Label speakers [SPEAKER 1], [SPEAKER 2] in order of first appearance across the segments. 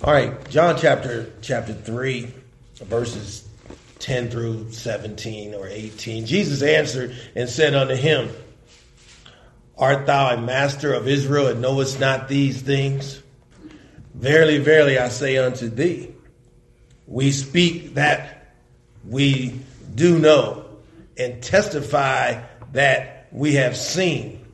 [SPEAKER 1] All right, John chapter 3, verses 10 through 17 or 18. Jesus answered and said unto him, Art thou a master of Israel, and knowest not these things? Verily, verily, I say unto thee, we speak that we do know, and testify that we have seen,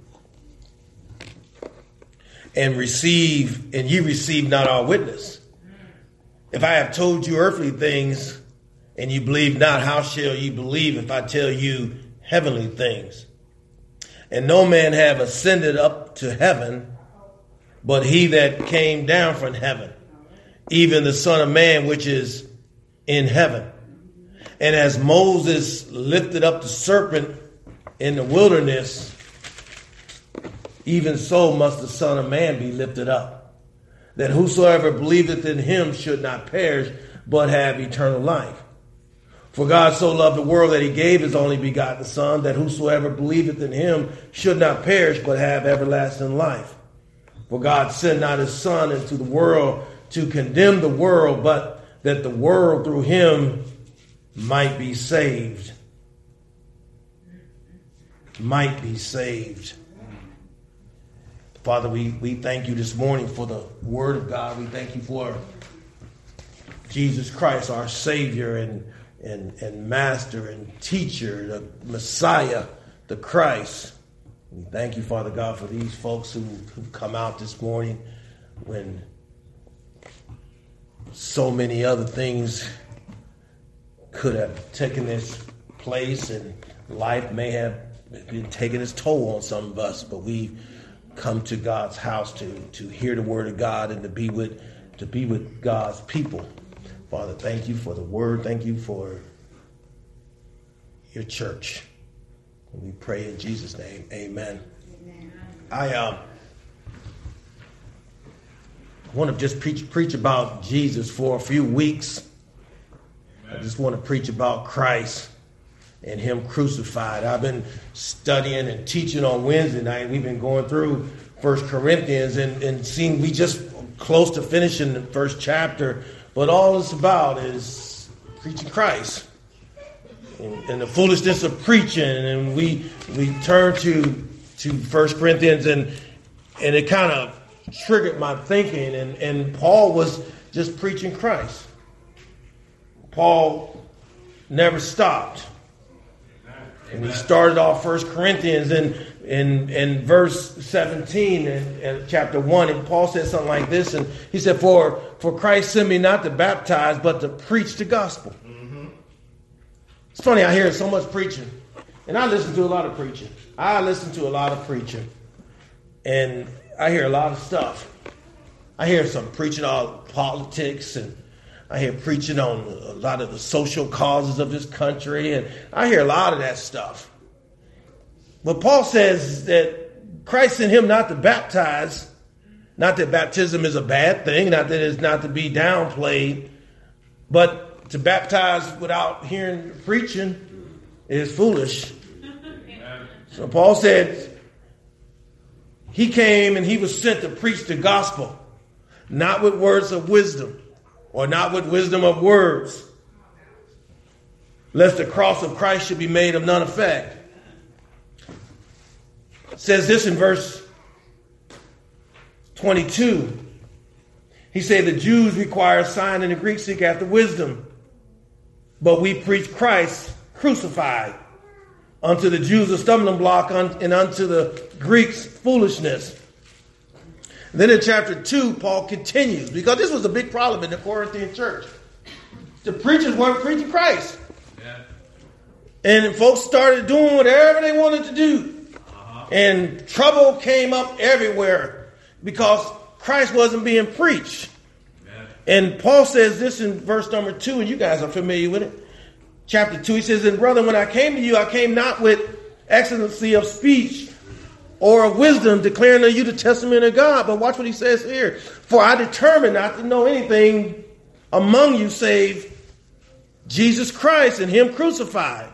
[SPEAKER 1] and ye receive not our witness. If I have told you earthly things, and you believe not, how shall you believe if I tell you heavenly things? And no man have ascended up to heaven, but he that came down from heaven, even the Son of Man which is in heaven. And as Moses lifted up the serpent in the wilderness, even so must the Son of Man be lifted up, that whosoever believeth in him should not perish, but have eternal life. For God so loved the world that he gave his only begotten Son, that whosoever believeth in him should not perish, but have everlasting life. For God sent not his Son into the world to condemn the world, but that the world through him might be saved. Might be saved. Father, we thank you this morning for the word of God. We thank you for Jesus Christ, our Savior and Master and Teacher, the Messiah, the Christ. We thank you, Father God, for these folks who've come out this morning when so many other things could have taken its place and life may have been taking its toll on some of us, but we come to God's house to hear the word of God and to be with God's people. Father, thank you for the word. Thank you for your church. And we pray in Jesus' name. Amen. I want to just preach about Jesus for a few weeks. Amen. I just want to preach about Christ and him crucified. I've been studying and teaching on Wednesday night. We've been going through 1 Corinthians and seeing we just close to finishing the first chapter. But all it's about is preaching Christ and the foolishness of preaching. And we turn to 1 Corinthians and it kind of triggered my thinking. And Paul was just preaching Christ. Paul never stopped. And he started off 1 Corinthians in verse 17 in chapter 1. And Paul said something like this. And he said, For Christ sent me not to baptize, but to preach the gospel. Mm-hmm. It's funny, I hear so much preaching. And I listen to a lot of preaching. And I hear a lot of stuff. I hear some preaching on politics, and I hear preaching on a lot of the social causes of this country, and I hear a lot of that stuff. But Paul says that Christ sent him not to baptize, not that baptism is a bad thing, not that it's not to be downplayed, but to baptize without hearing preaching is foolish. So Paul said he came and he was sent to preach the gospel, not with words of wisdom, or not with wisdom of words, lest the cross of Christ should be made of none effect. It says this in verse 22. He said the Jews require a sign and the Greeks seek after wisdom. But we preach Christ crucified, unto the Jews a stumbling block and unto the Greeks foolishness. Then in chapter 2, Paul continues, because this was a big problem in the Corinthian church. The preachers weren't preaching Christ. Yeah. And folks started doing whatever they wanted to do. Uh-huh. And trouble came up everywhere because Christ wasn't being preached. Yeah. And Paul says this in verse number 2, and you guys are familiar with it. Chapter 2, he says, And brethren, when I came to you, I came not with excellency of speech or of wisdom, declaring to you the testament of God. But watch what he says here. For I determined not to know anything among you save Jesus Christ and him crucified.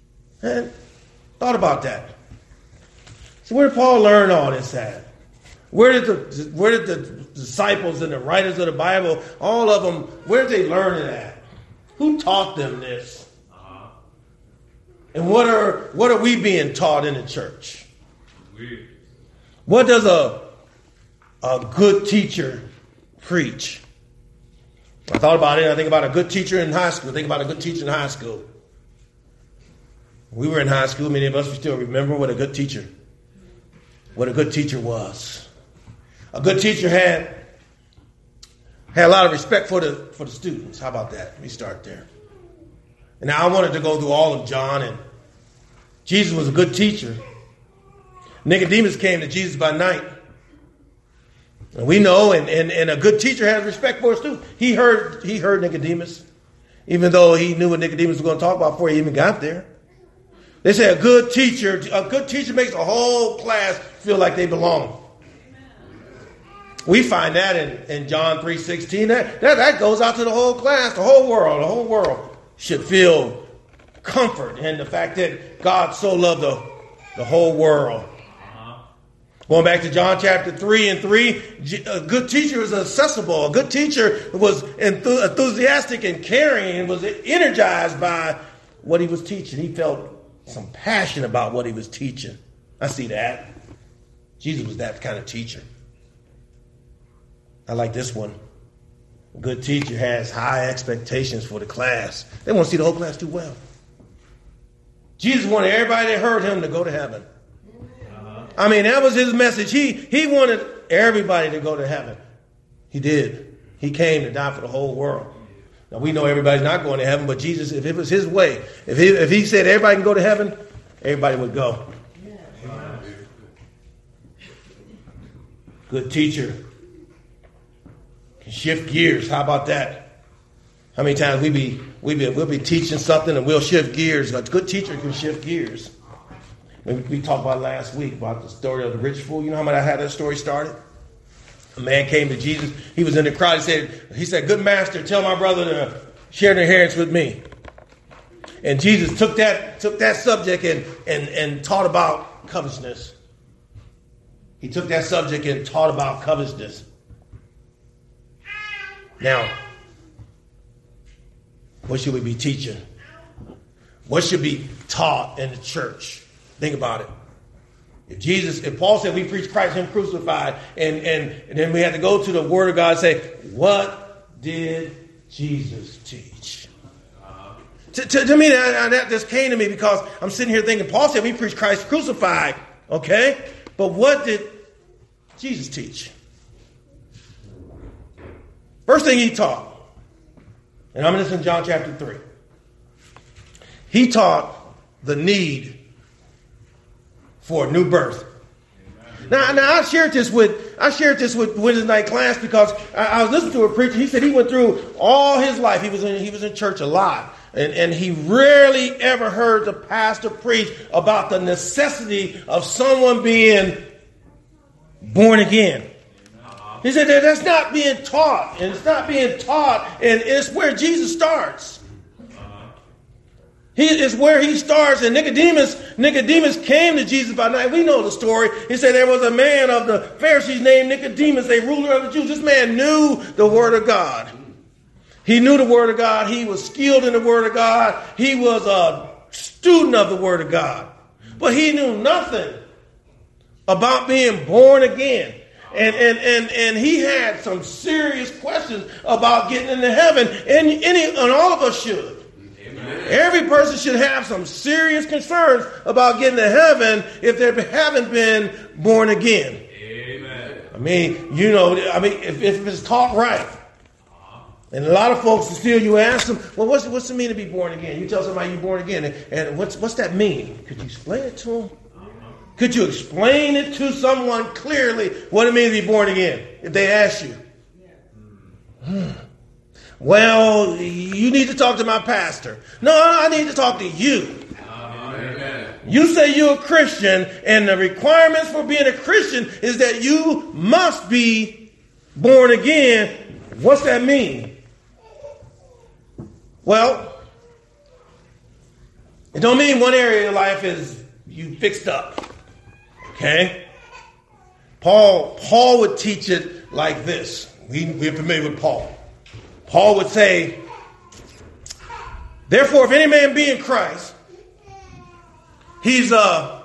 [SPEAKER 1] And thought about that. So where did Paul learn all this at? Where did the disciples and the writers of the Bible, all of them, where did they learn it at? Who taught them this? And what are we being taught in the church? What does a good teacher preach? I thought about it. I think about a good teacher in high school. Think about a good teacher in high school. We were in high school. Many of us still remember what a good teacher was. A good teacher had a lot of respect for the students. How about that? Let me start there. And now I wanted to go through all of John, and Jesus was a good teacher. Nicodemus came to Jesus by night. And we know, and a good teacher has respect for his students. He heard Nicodemus, even though he knew what Nicodemus was going to talk about before he even got there. They say a good teacher makes a whole class feel like they belong. We find that in John 3:16. That goes out to the whole class, the whole world. The whole world should feel comfort in the fact that God so loved the whole world. Going back to John chapter 3:3, a good teacher is accessible. A good teacher was enthusiastic and caring and was energized by what he was teaching. He felt some passion about what he was teaching. I see that. Jesus was that kind of teacher. I like this one. A good teacher has high expectations for the class. They want to see the whole class do well. Jesus wanted everybody that heard him to go to heaven. I mean, that was his message. He wanted everybody to go to heaven. He did. He came to die for the whole world. Now, we know everybody's not going to heaven, but Jesus, if it was his way, if he said everybody can go to heaven, everybody would go. Good teacher can shift gears. How about that? How many times we'll be teaching something and we'll shift gears. A good teacher can shift gears. We talked about last week about the story of the rich fool. You know how that story started? A man came to Jesus. He was in the crowd. He said, "Good master, tell my brother to share the inheritance with me." And Jesus took that subject and taught about covetousness. He took that subject and taught about covetousness. Now, what should we be teaching? What should be taught in the church? Think about it. If Paul said we preach Christ him crucified, and then we had to go to the Word of God and say, what did Jesus teach? To me, that just came to me because I'm sitting here thinking, Paul said we preach Christ crucified, okay? But what did Jesus teach? First thing he taught, and I'm in John chapter 3. He taught the need for a new birth. Now I shared this with Wednesday night class because I was listening to a preacher. He said he went through all his life. He was in church a lot, and he rarely ever heard the pastor preach about the necessity of someone being born again. He said that's not being taught, and it's not being taught, and it's where Jesus starts. He is where he starts. And Nicodemus came to Jesus by night. We know the story. He said there was a man of the Pharisees named Nicodemus, a ruler of the Jews. This man knew the Word of God. He knew the Word of God. He was skilled in the Word of God. He was a student of the Word of God. But he knew nothing about being born again. And he had some serious questions about getting into heaven. And all of us should. Every person should have some serious concerns about getting to heaven if they haven't been born again. Amen. I mean, if it's taught right. And a lot of folks still, you ask them, well, what's it mean to be born again? You tell somebody you're born again, and what's that mean? Could you explain it to them? Could you explain it to someone clearly what it means to be born again if they ask you? Well, you need to talk to my pastor. No, I need to talk to you. Amen. You say you're a Christian, and the requirements for being a Christian is that you must be born again. What's that mean? Well, it don't mean one area of your life is you fixed up. Okay? Paul would teach it like this. We're familiar with Paul. Paul would say, therefore, if any man be in Christ, he's a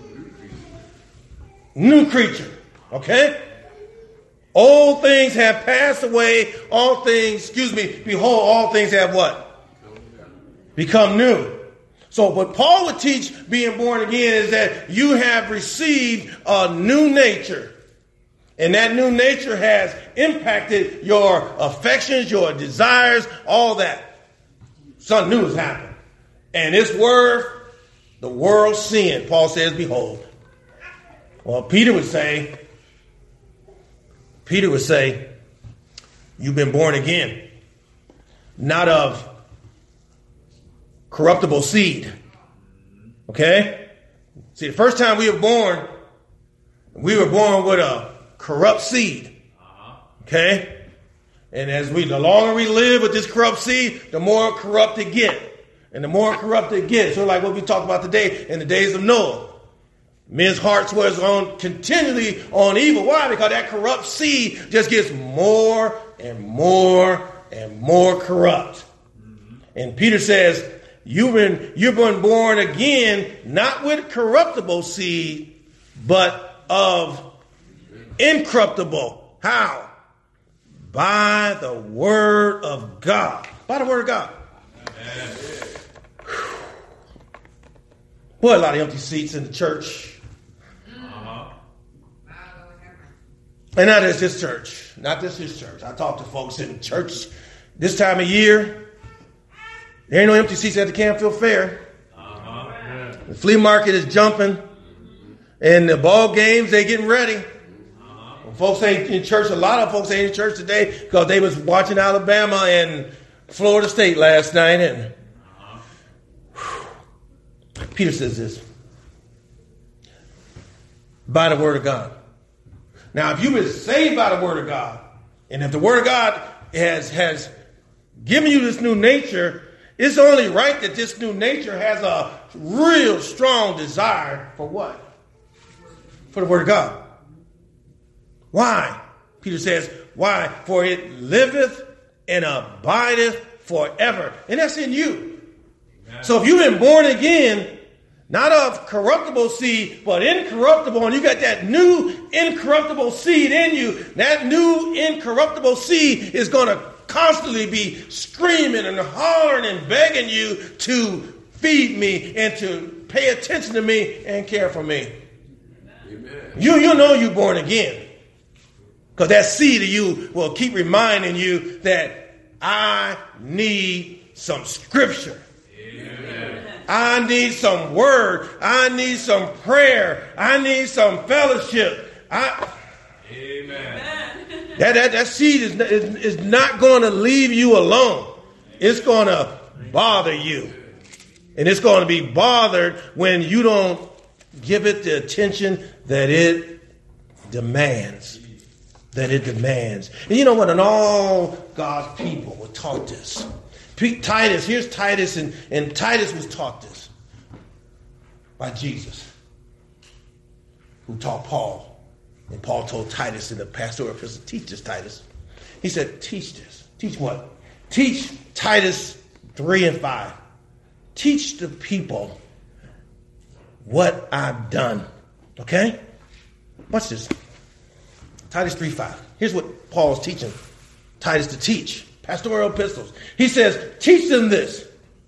[SPEAKER 1] new creature. Okay? Old things have passed away. Behold, all things have what? Become new. So what Paul would teach being born again is that you have received a new nature. And that new nature has impacted your affections, your desires, all that. Something new has happened. And it's worth the world's sin. Paul says, behold. Well, Peter would say, you've been born again, not of corruptible seed. Okay? See, the first time we were born with a corrupt seed. Okay? And the longer we live with this corrupt seed, the more corrupt it gets. And the more corrupt it gets. So like what we talked about today in the days of Noah. Men's hearts was continually on evil. Why? Because that corrupt seed just gets more and more and more corrupt. And Peter says, you've been born again, not with corruptible seed, but of incorruptible. How? By the word of God. By the word of God. Amen. Boy, a lot of empty seats in the church. And not just this church. Not just this church. I talk to folks in church this time of year. There ain't no empty seats at the Canfield Fair. The flea market is jumping. And the ball games, they getting ready. Folks ain't in church. A lot of folks ain't in church today because they was watching Alabama and Florida State last night. And Peter says this. By the word of God. Now, if you've been saved by the word of God, and if the word of God has given you this new nature, it's only right that this new nature has a real strong desire for what? For the word of God. Why? Peter says, why? For it liveth and abideth forever. And that's in you. Amen. So if you've been born again, not of corruptible seed, but incorruptible, and you got that new incorruptible seed in you, that new incorruptible seed is going to constantly be screaming and hollering and begging you to feed me and to pay attention to me and care for me. Amen. You know you're born again. Because that seed of you will keep reminding you that I need some scripture. Amen. I need some word. I need some prayer. I need some fellowship. Amen. That seed is not going to leave you alone. It's going to bother you. And it's going to be bothered when you don't give it the attention that it demands. And you know what? And all God's people were taught this. Titus, here's Titus, and Titus was taught this by Jesus, who taught Paul. And Paul told Titus in the pastoral epistle, teach this, Titus. He said, teach this. Teach what? Teach Titus 3 and 5. Teach the people what I've done. Okay? Watch this. Titus 3:5. Here's what Paul's teaching Titus to teach. Pastoral epistles. He says, teach them this.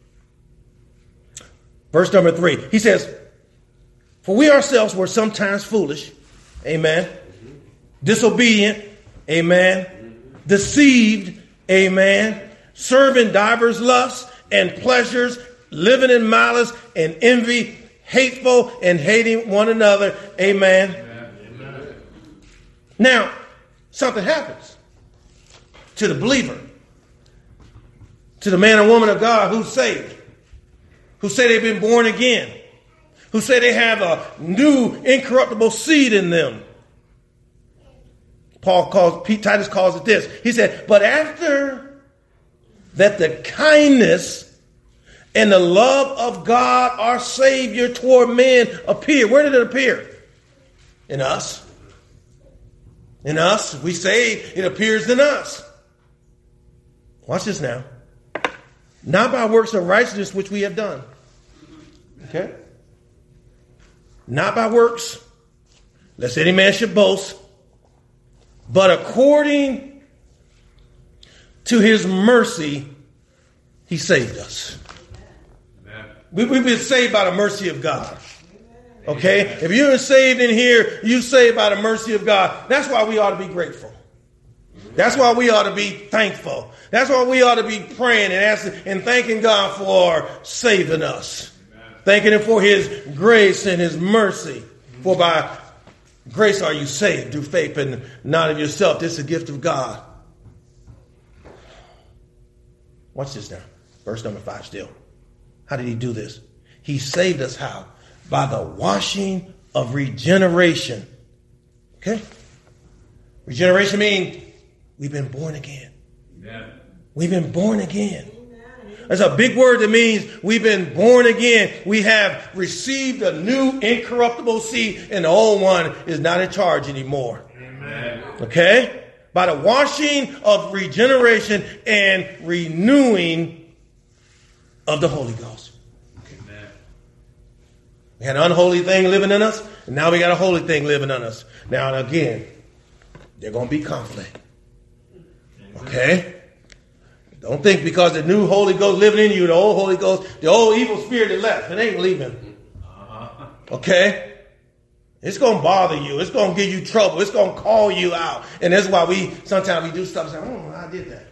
[SPEAKER 1] Verse number 3. He says, for we ourselves were sometimes foolish. Amen. Disobedient. Amen. Deceived. Amen. Serving divers lusts and pleasures, living in malice and envy, hateful and hating one another. Amen. Now, something happens to the believer, to the man and woman of God who's saved, who say they've been born again, who say they have a new incorruptible seed in them. Titus calls it this. He said, but after that the kindness and the love of God, our Savior, toward men appear. Where did it appear? In us. In us, we say it appears in us. Watch this now. Not by works of righteousness which we have done. Okay? Not by works, lest any man should boast, but according to his mercy, he saved us. We've been saved by the mercy of God. Okay? If you're saved in here, you're saved by the mercy of God. That's why we ought to be grateful. That's why we ought to be thankful. That's why we ought to be praying and asking and thanking God for saving us. Thanking him for his grace and his mercy. For by grace are you saved through faith and not of yourself. This is a gift of God. Watch this now. Verse number 5 still. How did he do this? He saved us how? By the washing of regeneration. Okay? Regeneration means we've been born again. Amen. We've been born again. That's a big word that means we've been born again. We have received a new incorruptible seed, and the old one is not in charge anymore. Amen. Okay? By the washing of regeneration and renewing of the Holy Ghost. Amen. We had an unholy thing living in us, and now we got a holy thing living in us. Now and again, there's going to be conflict. Okay? Don't think because the new Holy Ghost living in you, the old Holy Ghost, the old evil spirit that left, it ain't leaving. Okay? It's going to bother you. It's going to give you trouble. It's going to call you out. And that's why sometimes we do stuff and say, I did that.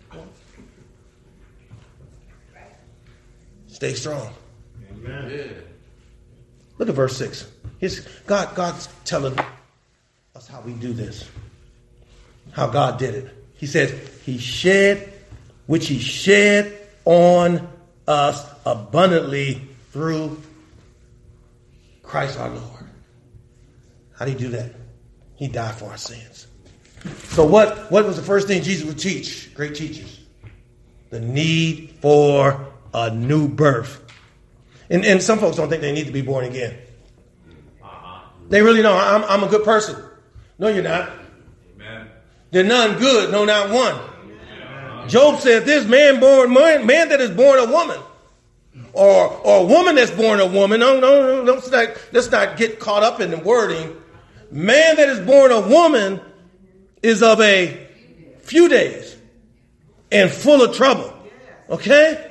[SPEAKER 1] Stay strong. Amen. Look at verse 6. God's telling us how we do this. How God did it. He says, which he shed on us abundantly through Christ our Lord. How did he do that? He died for our sins. So what was the first thing Jesus would teach? Great teachers. The need for a new birth. And some folks don't think they need to be born again. They really don't. I'm a good person. No, you're not. Amen. There's none good, no, not one. Amen. Job said this man that is born a woman, or a woman that's born a woman. No, let's not get caught up in the wording. Man that is born a woman is of a few days and full of trouble. Okay?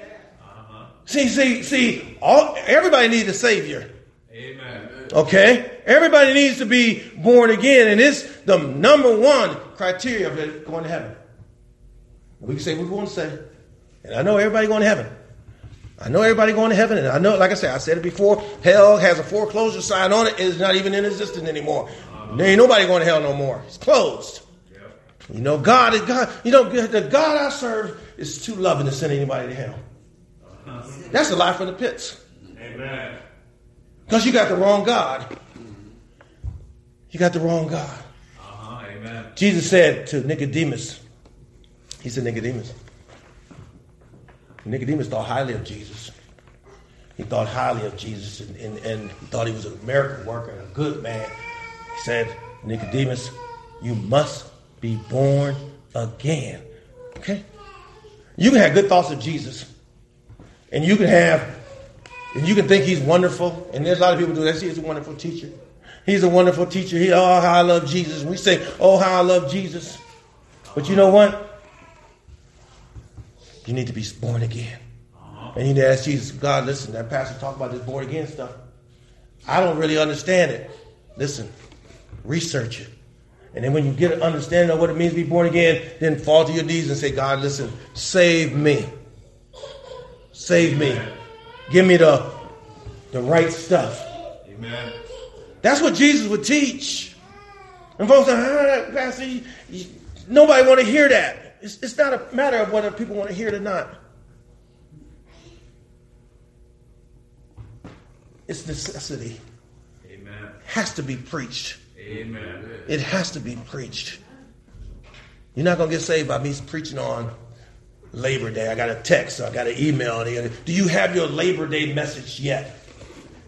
[SPEAKER 1] See, everybody needs a Savior. Amen. Okay? Everybody needs to be born again. And it's the number one criteria of going to heaven. We can say what we want to say. And I know everybody going to heaven. And I know, like I said it before, hell has a foreclosure sign on it. It's not even in existence anymore. There ain't nobody going to hell no more. It's closed. You know, God is God. You know, the God I serve is too loving to send anybody to hell. That's a lie from the pits. Amen. Because you got the wrong God. You got the wrong God. Amen. Jesus said to Nicodemus, he said, Nicodemus thought highly of Jesus. He thought highly of Jesus and he thought he was a miracle worker and a good man. He said, Nicodemus, you must be born again. Okay? You can have good thoughts of Jesus. And you can think he's wonderful. And there's a lot of people do that. He's a wonderful teacher. He's a wonderful teacher. Oh, how I love Jesus. And we say, oh, how I love Jesus. But you know what? You need to be born again. And you need to ask Jesus, God, listen, that pastor talked about this born again stuff. I don't really understand it. Listen, research it. And then when you get an understanding of what it means to be born again, then fall to your knees and say, God, listen, save me. Save me. Give me the right stuff. Amen. That's what Jesus would teach. And folks say, Pastor, nobody want to hear that. It's not a matter of whether people want to hear it or not. It's necessity. Amen. Has to be preached. Amen. It has to be preached. You're not going to get saved by me preaching on Labor Day. I got a text, or I got an email. Do you have your Labor Day message yet?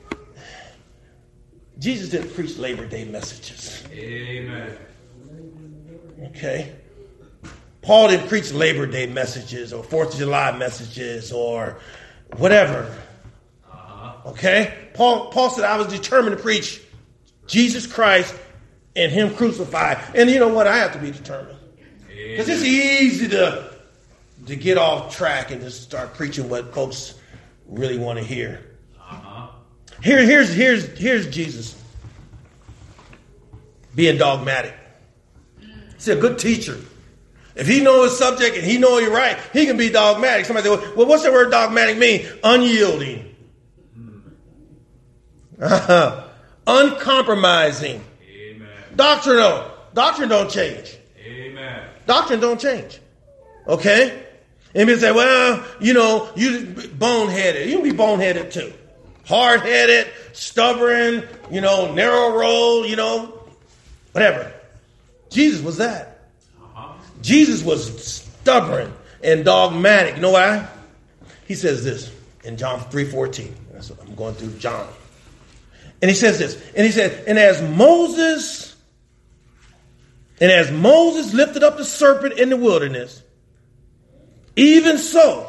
[SPEAKER 1] Jesus didn't preach Labor Day messages. Amen. Okay. Paul didn't preach Labor Day messages or 4th of July messages or whatever. Okay? Paul said, I was determined to preach Jesus Christ and him crucified. And you know what? I have to be determined. Because it's easy to get off track and just start preaching what folks really want to hear. Here's Jesus being dogmatic. He's a good teacher. If he knows his subject and he knows you're right, he can be dogmatic. Somebody say, well, what's the word dogmatic mean? Unyielding. Uncompromising.
[SPEAKER 2] Amen.
[SPEAKER 1] Doctrinal. Doctrine don't change.
[SPEAKER 2] Amen.
[SPEAKER 1] Doctrine don't change. Okay? And people say, well, you boneheaded. You can be boneheaded too. Hard-headed, stubborn, narrow road, whatever. Jesus was that. Jesus was stubborn and dogmatic. You know why? He says this in John 3:14. I'm going through John. And he says this. And he said, and as Moses lifted up the serpent in the wilderness, even so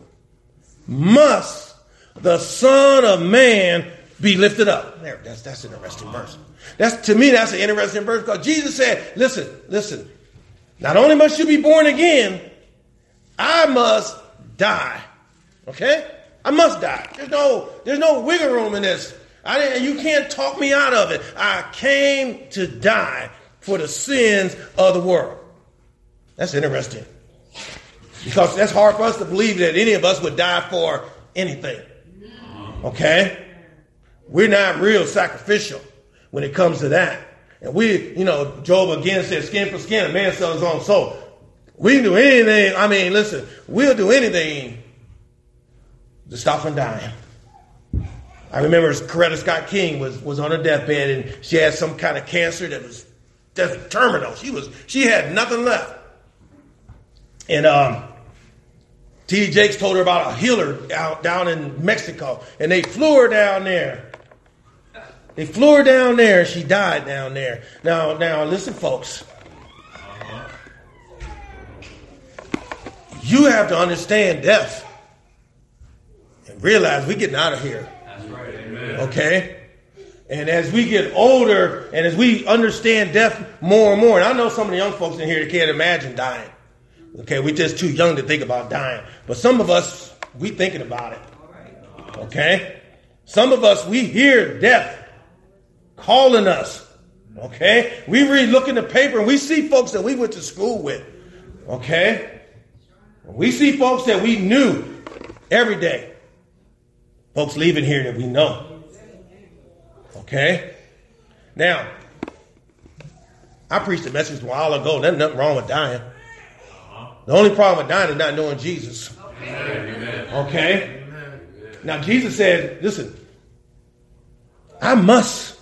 [SPEAKER 1] must the Son of Man be lifted up. There, that's an interesting verse. To me, that's an interesting verse because Jesus said, listen. Not only must you be born again, I must die. Okay? I must die. There's no wiggle room in this. You can't talk me out of it. I came to die for the sins of the world. That's interesting. Because that's hard for us to believe that any of us would die for anything. Okay? We're not real sacrificial when it comes to that. And Job again said, skin for skin, a man sells his own soul. We can do anything. We'll do anything to stop from dying. I remember Coretta Scott King was on her deathbed and she had some kind of cancer that was terminal. She had nothing left. And T.D. Jakes told her about a healer down in Mexico. And they flew her down there. And she died down there. Now listen, folks. You have to understand death and realize we're getting out of here.
[SPEAKER 2] That's right. Amen.
[SPEAKER 1] Okay? And as we get older and as we understand death more and more, and I know some of the young folks in here that can't imagine dying. Okay, we're just too young to think about dying. But some of us, we thinking about it. Okay? Some of us, we hear death calling us. Okay? We look in the paper and we see folks that we went to school with. Okay? We see folks that we knew every day. Folks leaving here that we know. Okay? Now, I preached a message a while ago. There's nothing wrong with dying. The only problem with dying is not knowing Jesus.
[SPEAKER 2] Amen.
[SPEAKER 1] Okay? Now, Jesus said, listen, I must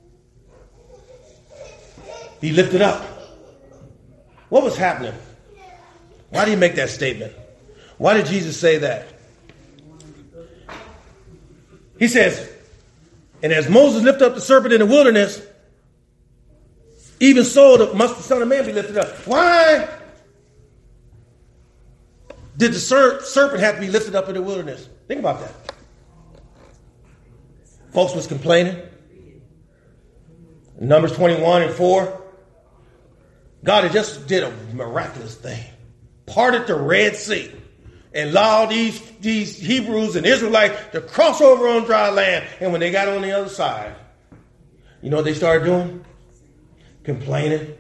[SPEAKER 1] be lifted up. What was happening? Why did he make that statement? Why did Jesus say that? He says, and as Moses lifted up the serpent in the wilderness, even so must the Son of Man be lifted up. Why did the serpent have to be lifted up in the wilderness? Think about that. Folks was complaining. In Numbers 21:4. God had just did a miraculous thing. Parted the Red Sea and allowed these Hebrews and Israelites to cross over on dry land. And when they got on the other side, you know what they started doing? Complaining.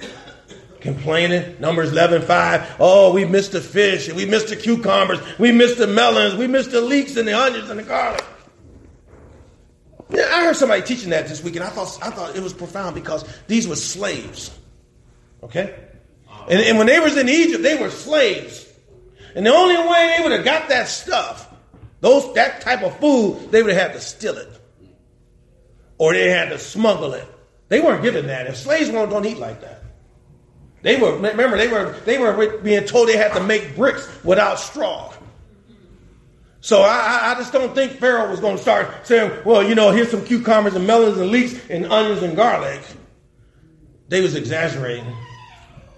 [SPEAKER 1] Numbers 11:5. Oh, we missed the fish and we missed the cucumbers. We missed the melons. We missed the leeks and the onions and the garlic. Yeah, I heard somebody teaching that this week, and I thought it was profound because these were slaves. Okay? And when they was in Egypt, they were slaves. And the only way they would have got that stuff, that type of food, they would have had to steal it. Or they had to smuggle it. They weren't given that. If slaves don't eat like that. They were being told they had to make bricks without straw. So I just don't think Pharaoh was going to start saying, well, here's some cucumbers and melons and leeks and onions and garlic. They was exaggerating.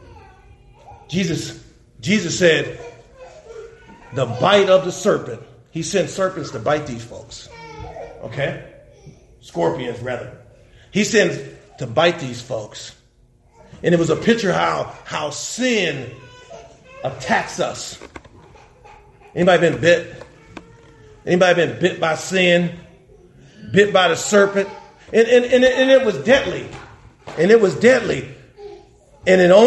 [SPEAKER 1] Jesus said, the bite of the serpent. He sent serpents to bite these folks. Okay? Scorpions, rather. He sends to bite these folks. And it was a picture how sin attacks us. Anybody been bit? Anybody been bit by sin? Bit by the serpent? And it was deadly. And it was deadly. And the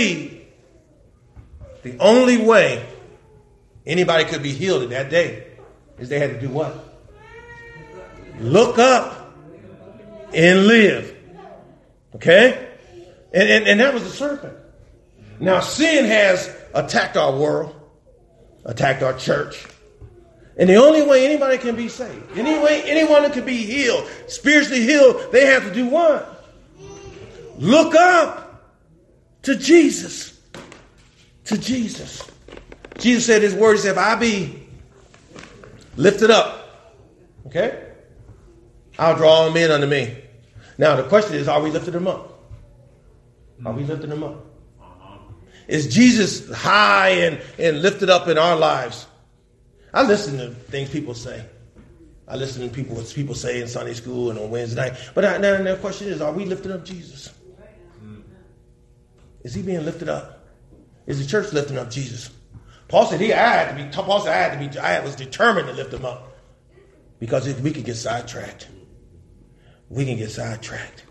[SPEAKER 1] only way anybody could be healed in that day is they had to do what? Look up and live. Okay? And that was the serpent. Now sin has attacked our world, attacked our church. And the only way anybody can be saved, anyone that can be healed, spiritually healed, they have to do what? Look up to Jesus. To Jesus. Jesus said his word, he said, if I be lifted up, okay, I'll draw all men unto me. Now the question is, are we lifting them up? Are we lifting them up? Is Jesus high and lifted up in our lives? I listen to things people say. I listen to what people say in Sunday school and on Wednesday night. But now the question is, are we lifting up Jesus? Is he being lifted up? Is the church lifting up Jesus? Paul said I was determined to lift him up. Because if we can get sidetracked, we can get sidetracked.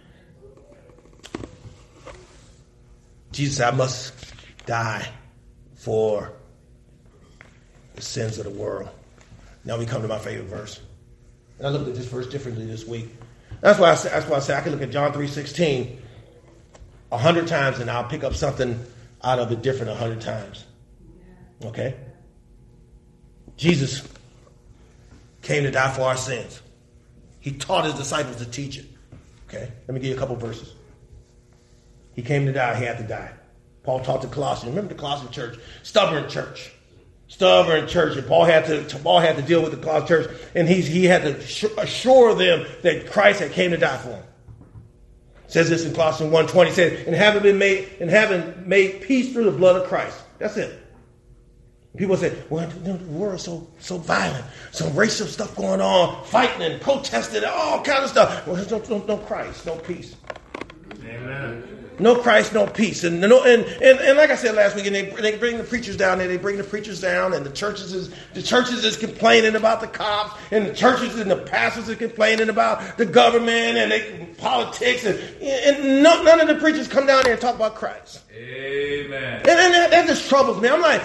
[SPEAKER 1] Jesus said, I must die for the sins of the world. Now we come to my favorite verse. And I looked at this verse differently this week. That's why I say I can look at John 3:16 100 times and I'll pick up something out of it different 100 times. Okay? Jesus came to die for our sins. He taught his disciples to teach it. Okay? Let me give you a couple verses. He came to die. He had to die. Paul taught the Colossians. Remember the Colossian church? Stubborn church. And Paul had to deal with the Colossian church, and he had to assure them that Christ had came to die for them. It says this in Colossians 1:20. It says, and having made peace through the blood of Christ. That's it. People say, well, the world's so violent, some racial stuff going on, fighting and protesting, all kind of stuff. Well, there's no Christ, no peace.
[SPEAKER 2] Amen.
[SPEAKER 1] No Christ, no peace. And like I said last week, and they bring the preachers down there. They bring the preachers down, and the churches is complaining about the cops, and the churches and the pastors are complaining about the government and politics, and none of the preachers come down there and talk about Christ.
[SPEAKER 2] Amen.
[SPEAKER 1] And that just troubles me. I'm like,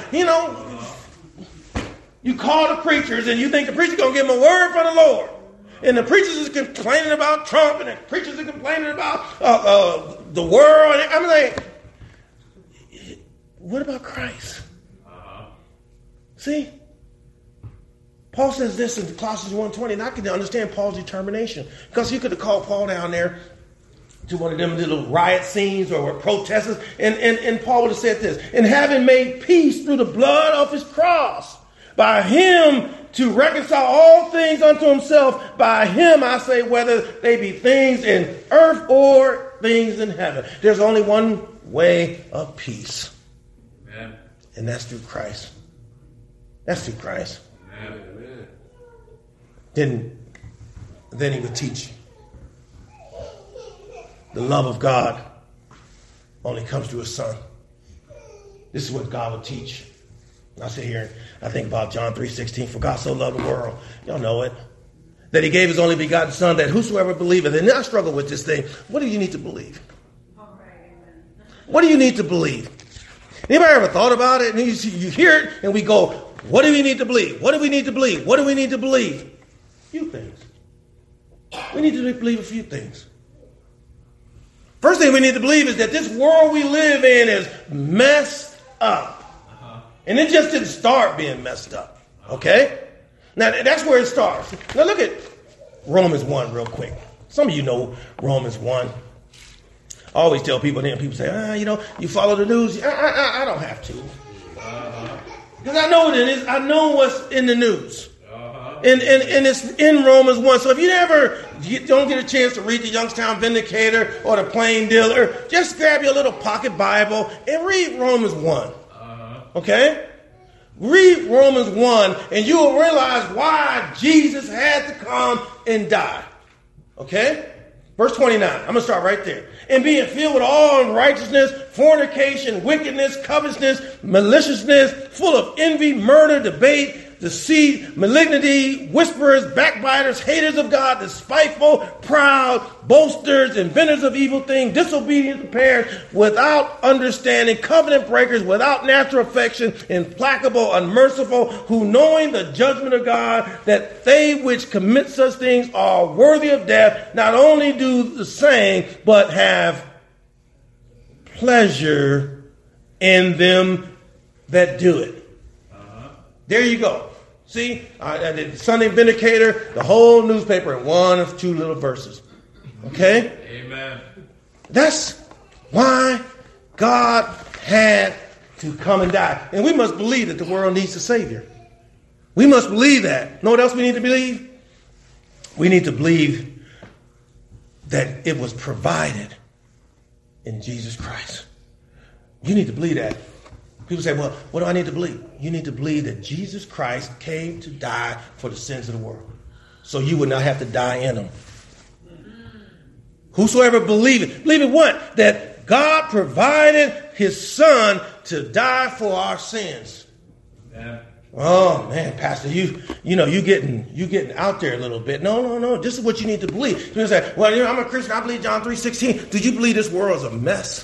[SPEAKER 1] you call the preachers, and you think the preacher's gonna give them a word from the Lord. And the preachers is complaining about Trump, and the preachers are complaining about the world. And I'm like, what about Christ? See? Paul says this in Colossians 1:20, and I can understand Paul's determination. Because he could have called Paul down there to one of them little riot scenes or protesters, and Paul would have said this, and having made peace through the blood of his cross, by him to reconcile all things unto himself, by him I say, whether they be things in earth or things in heaven. There's only one way of peace.
[SPEAKER 2] Amen.
[SPEAKER 1] And that's through Christ. That's through Christ.
[SPEAKER 2] Amen.
[SPEAKER 1] Then he would teach. The love of God only comes through his son. This is what God would teach. I sit here and I think about John 3:16. For God so loved the world. Y'all know it. That he gave his only begotten son, that whosoever believeth. And I struggle with this thing. What do you need to believe? What do you need to believe? Anybody ever thought about it? And you hear it and we go, what do we need to believe? What do we need to believe? What do we need to believe? A few things. We need to believe a few things. First thing we need to believe is that this world we live in is messed up. And it just didn't start being messed up. Okay? Now, that's where it starts. Now, look at Romans 1 real quick. Some of you know Romans 1. I always tell people, then people say, you follow the news. I don't have to. Because I know what it is. I know what's in the news. And it's in Romans 1. So if you don't get a chance to read the Youngstown Vindicator or the Plain Dealer, just grab your little pocket Bible and read Romans 1. Okay? Read Romans 1 and you will realize why Jesus had to come and die. Okay? Verse 29. I'm going to start right there. And being filled with all unrighteousness, fornication, wickedness, covetousness, maliciousness, full of envy, murder, debate, deceit, malignity, whisperers, backbiters, haters of God, despiteful, proud, boasters, inventors of evil things, disobedient to parents, without understanding, covenant breakers, without natural affection, implacable, unmerciful, who knowing the judgment of God, that they which commit such things are worthy of death, not only do the same, but have pleasure in them that do it. There you go. See, I did Sunday Vindicator, the whole newspaper in one of two little verses. Okay?
[SPEAKER 2] Amen.
[SPEAKER 1] That's why God had to come and die. And we must believe that the world needs a Savior. We must believe that. Know what else we need to believe? We need to believe that it was provided in Jesus Christ. You need to believe that. People say, well, what do I need to believe? You need to believe that Jesus Christ came to die for the sins of the world. So you would not have to die in them. Whosoever believeth what? That God provided his son to die for our sins.
[SPEAKER 2] Yeah.
[SPEAKER 1] Oh man, Pastor, you getting out there a little bit. No. This is what you need to believe. People say, well, I'm a Christian. I believe John 3:16. Do you believe this world is a mess?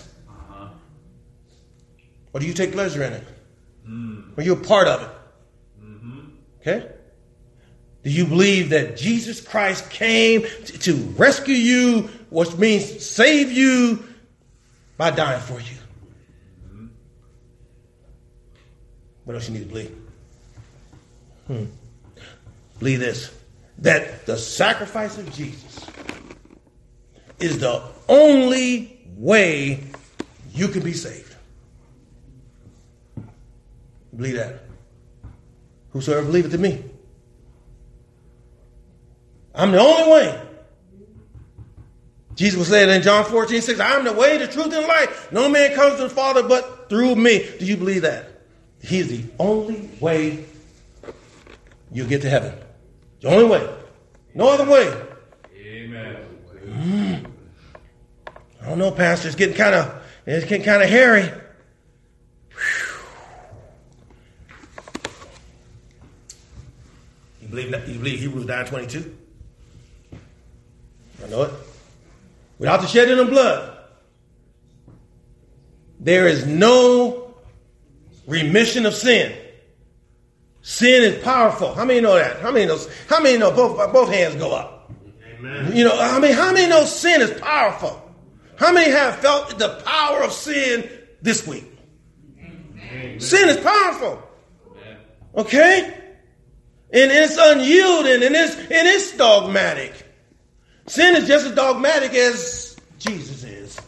[SPEAKER 1] Or do you take pleasure in it? Or you're a part of it? Okay? Do you believe that Jesus Christ came to rescue you, which means save you, by dying for you? What else you need to believe? Believe this, that the sacrifice of Jesus is the only way you can be saved. Believe that. Whosoever believeth in me. I'm the only way. Jesus was saying in John 14:6, I am the way, the truth, and life. No man comes to the Father but through me. Do you believe that? He is the only way you'll get to heaven. The only way. No other way.
[SPEAKER 2] Amen.
[SPEAKER 1] I don't know, Pastor. It's getting kind of hairy. You believe Hebrews 9:22? I know it. Without the shedding of blood, there is no remission of sin. Sin is powerful. How many know that? How many know both hands go up?
[SPEAKER 2] Amen.
[SPEAKER 1] How many know sin is powerful? How many have felt the power of sin this week? Amen. Sin is powerful. Amen. Okay? And it's unyielding and it's dogmatic. Sin is just as dogmatic as Jesus is.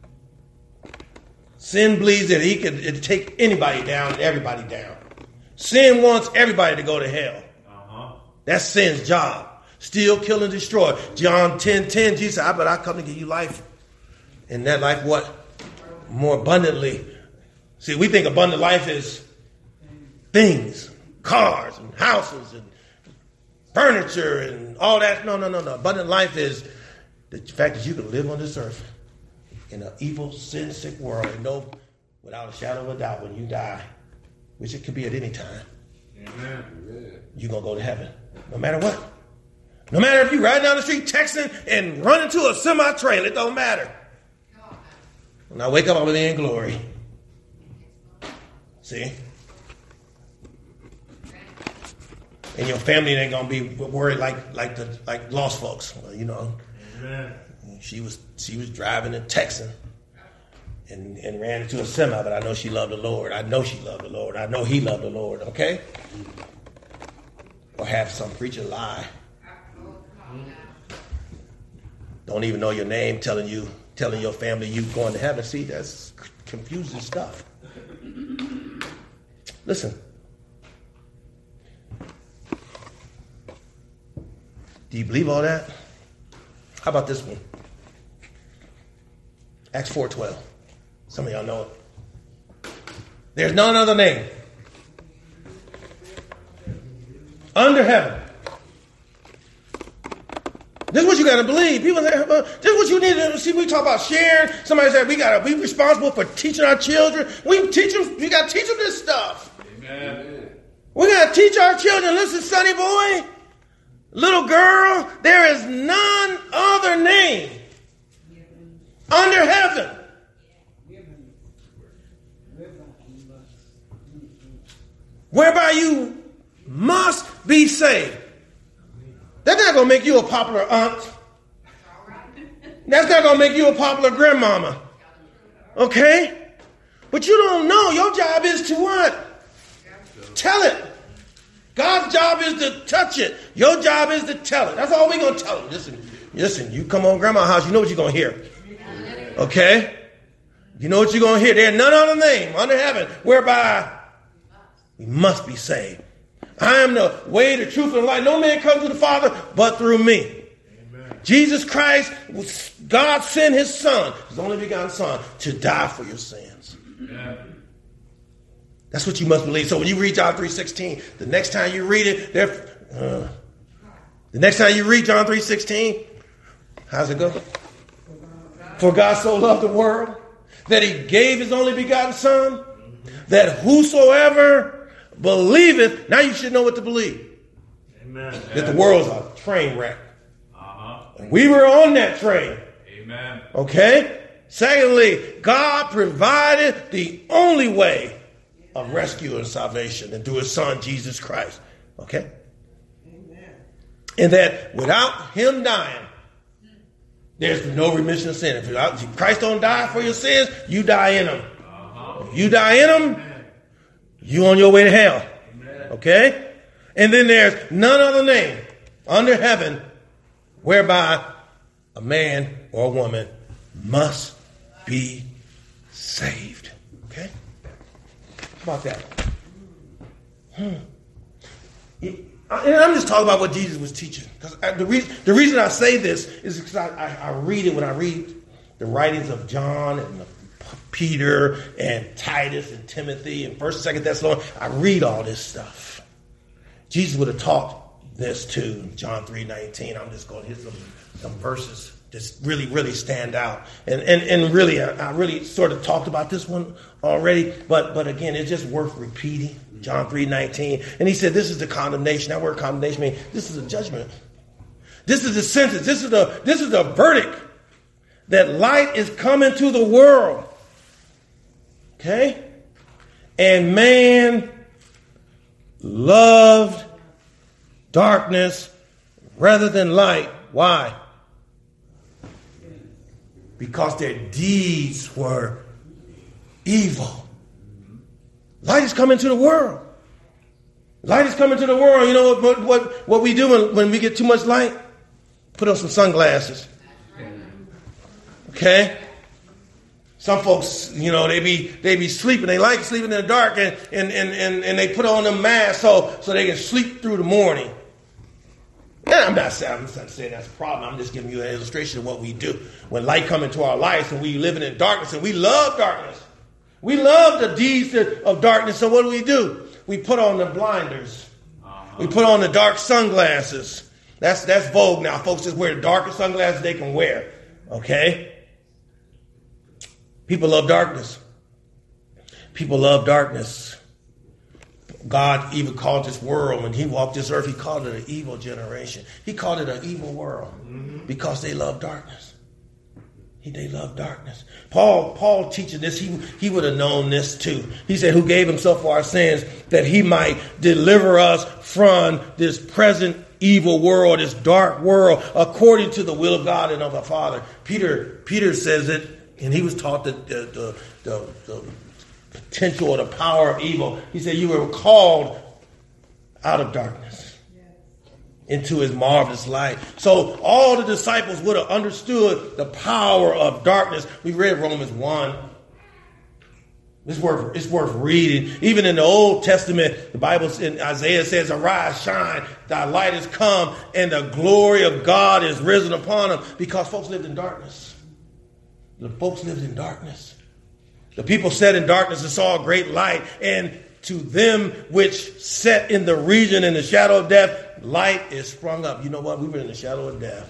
[SPEAKER 1] Sin believes that he can take anybody down and everybody down. Sin wants everybody to go to hell. That's sin's job. Steal, kill, and destroy. John 10:10, Jesus said, I come to give you life. And that life what? More abundantly. See, we think abundant life is things. Cars and houses and furniture and all that. No. Abundant life is the fact that you can live on this earth in an evil, sin-sick world and know without a shadow of a doubt when you die, which it could be at any time, you're going to go to heaven. No matter what. No matter if you're riding down the street texting and run into a semi-trailer, it don't matter. When I wake up, I'm in glory. See? And your family ain't gonna be worried like lost folks. Well,
[SPEAKER 2] Amen.
[SPEAKER 1] She was driving and texting and ran into a semi, but I know she loved the Lord. I know she loved the Lord. I know he loved the Lord. Okay? Or have some preacher lie. Don't even know your name, telling your family you going to heaven. See, that's confusing stuff. Listen. Do you believe all that? How about this one? Acts 4:12. Some of y'all know it. There's none other name under heaven. This is what you got to believe. People say, this is what you need to see. We talk about sharing. Somebody said we got to be responsible for teaching our children. We teach them. We got to teach them this stuff. Amen. We got to teach our children. Listen, sonny boy, little girl, there is none other name under heaven whereby you must be saved. That's not going to make you a popular aunt. That's not going to make you a popular grandmama. Okay? But you don't know. Your job is to what? Tell it. God's job is to touch it. Your job is to tell it. That's all we're going to tell them. Listen, you come on grandma's house, you know what you're going to hear. Okay? You know what you're going to hear. There's none other name under heaven whereby we must be saved. I am the way, the truth, and the life. No man comes to the Father but through me. Amen. Jesus Christ, God sent his son, his only begotten son, to die for your sins. Amen. That's what you must believe. So when you read John 3:16, the next time you read it, the next time you read John 3:16, how's it go? For God so loved the world that he gave his only begotten son, that whosoever believeth, now you should know what to believe. Amen. That the world's a train wreck. And we were on that train. Amen. Okay? Secondly, God provided the only way of rescue and salvation, and through his son, Jesus Christ. Okay? Amen. And that without him dying, there's no remission of sin. If Christ don't die for your sins, you die in him. If you die in him, you on your way to hell. Amen. Okay? And then there's none other name under heaven whereby a man or a woman must be saved. Okay? How about that? And I'm just talking about what Jesus was teaching. Because the reason I say this is because I read it when I read the writings of John and Peter and Titus and Timothy and 1st and 2nd Thessalonians. I read all this stuff. Jesus would have taught this too. John 3:19. I'm just going to hit some verses that really, really stand out. And really, I really sort of talked about this one already. But again, it's just worth repeating. John 3:19. And he said, this is the condemnation. That word condemnation means this is a judgment. This is the sentence. This is the verdict that light is coming to the world. Okay? And man loved darkness rather than light. Why? Because their deeds were evil. Light is coming to the world. Light is coming to the world. You know what we do when we get too much light? Put on some sunglasses. Okay? Some folks, you know, they be sleeping. They like sleeping in the dark, and they put on them masks so they can sleep through the morning. And I'm not saying that's a problem. I'm just giving you an illustration of what we do when light comes into our lives and we living in darkness, and we love darkness. We love the deeds of darkness. So what do? We put on the blinders. We put on the dark sunglasses. That's vogue now. Folks just wear the darkest sunglasses they can wear. Okay? People love darkness. People love darkness. God even called this world, when he walked this earth, he called it an evil generation. He called it an evil world because they love darkness. They love darkness. Paul teaching this, he would have known this too. He said, who gave himself for our sins that he might deliver us from this present evil world, this dark world, according to the will of God and of our Father. Peter says it, and he was taught the potential or the power of evil. He said, you were called out of darkness into his marvelous light. So all the disciples would have understood the power of darkness. We read Romans 1. It's worth reading. Even in the Old Testament, the Bible in Isaiah says, arise, shine, thy light has come, and the glory of God is risen upon them. Because folks lived in darkness. The folks lived in darkness. The people sat in darkness and saw a great light. And to them which sat in the region in the shadow of death, light is sprung up. You know what? We were in the shadow of death.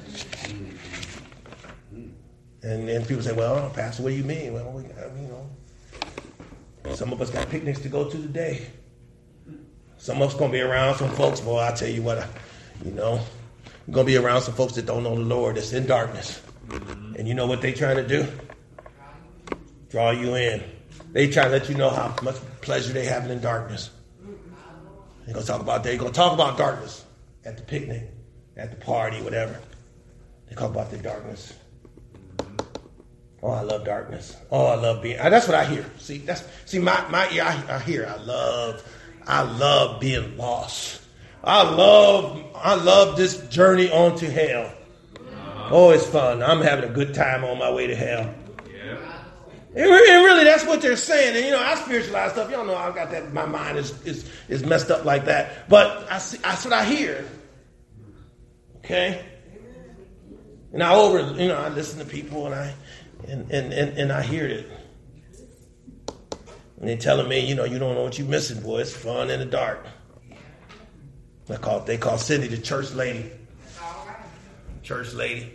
[SPEAKER 1] And people say, well, Pastor, what do you mean? Well, some of us got picnics to go to today. Some of us going to be around some folks. Boy, I tell you what, we're going to be around some folks that don't know the Lord, that's in darkness. And you know what they trying to do? Draw you in. They try to let you know how much pleasure they having in darkness. They're going to talk about darkness at the picnic, at the party, whatever. They talk about the darkness. Oh, I love darkness. Oh, I love being. That's what I hear. My ear. I hear. I love being lost. I love this journey onto hell. Oh, it's fun. I'm having a good time on my way to hell. Yeah. And really, that's what they're saying. And I spiritualize stuff. Y'all know I got that. My mind is messed up like that. But that's what I hear. Okay. And I listen to people and I hear it. And they're telling me, you don't know what you're missing, boy. It's fun in the dark. They call Cindy the church lady. Church lady.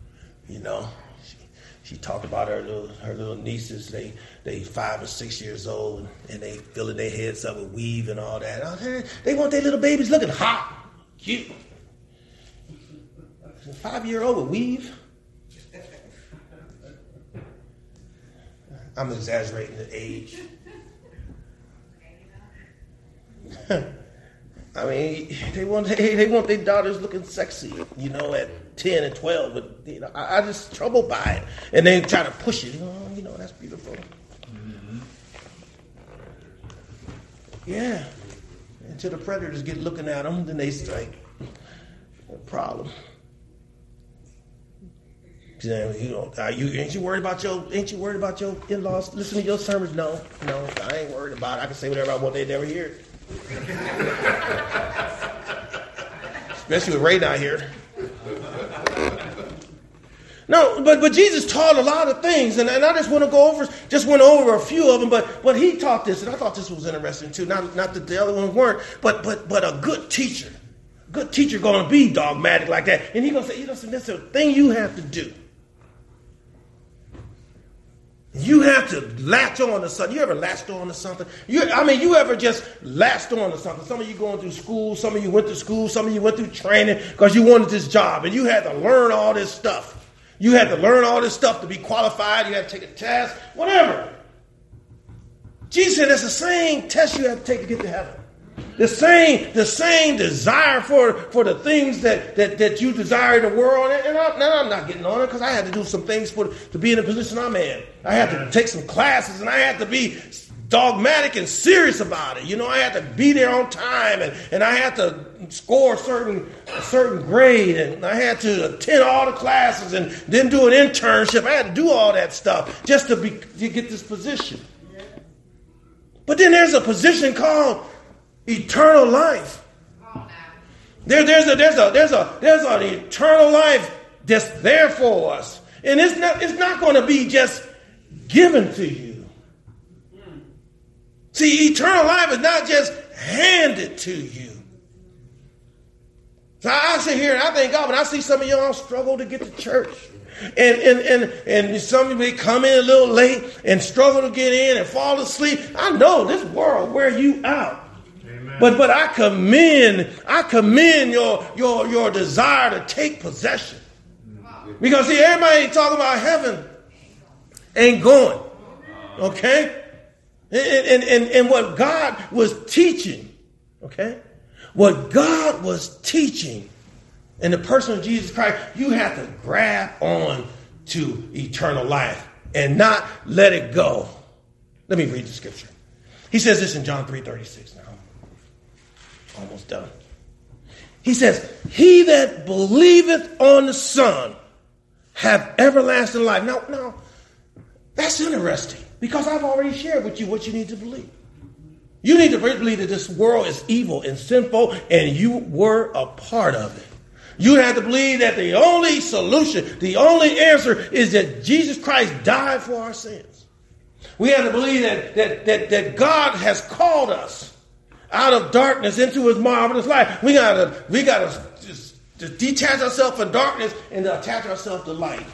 [SPEAKER 1] She talked about her little nieces. They 5 or 6 years old and they filling their heads up with weave and all that. They want their little babies looking hot, cute. A 5-year-old with weave. I'm exaggerating the age. I mean, they want their daughters looking sexy, at 10 and 12. But I just troubled by it, and they try to push it. That's beautiful. Mm-hmm. Yeah, until the predators get looking at them, then they strike. No problem. Ain't you worried about your in-laws? Listen to your sermons? No, I ain't worried about it. I can say whatever I want. They never hear it. Especially with Ray not here. No, but Jesus taught a lot of things, and I just went over a few of them. But he taught this, and I thought this was interesting too. Not that the other ones weren't, but a good teacher. Good teacher going to be dogmatic like that, and he's going to say, listen, this is a thing you have to do. You have to latch on to something. You ever latched on to something? You ever just latched on to something? Some of you going through school. Some of you went to school. Some of you went through training because you wanted this job. And you had to learn all this stuff. You had to learn all this stuff to be qualified. You had to take a test. Whatever. Jesus said it's the same test you have to take to get to heaven. The same desire for the things that you desire in the world. And I'm not getting on it because I had to do some things to be in the position I'm in. I had to take some classes and I had to be dogmatic and serious about it. I had to be there on time and I had to score a certain grade and I had to attend all the classes and then do an internship. I had to do all that stuff just to get this position. But then there's a position called eternal life. There's an eternal life that's there for us, and it's not going to be just given to you. See, eternal life is not just handed to you. So I sit here and I thank God when I see some of y'all struggle to get to church. And some of you come in a little late and struggle to get in and fall asleep. I know this world wear you out. But I commend your desire to take possession. Because see, everybody talking about heaven ain't going. Okay? And what God was teaching, okay? What God was teaching in the person of Jesus Christ, you have to grab on to eternal life and not let it go. Let me read the scripture. He says this in John 3:36 now. Almost done. He says, he that believeth on the Son have everlasting life. Now, that's interesting. Because I've already shared with you what you need to believe. You need to believe that this world is evil and sinful, and you were a part of it. You have to believe that the only solution, the only answer is that Jesus Christ died for our sins. We have to believe that God has called us out of darkness into his marvelous light. We gotta just detach ourselves from darkness and attach ourselves to light.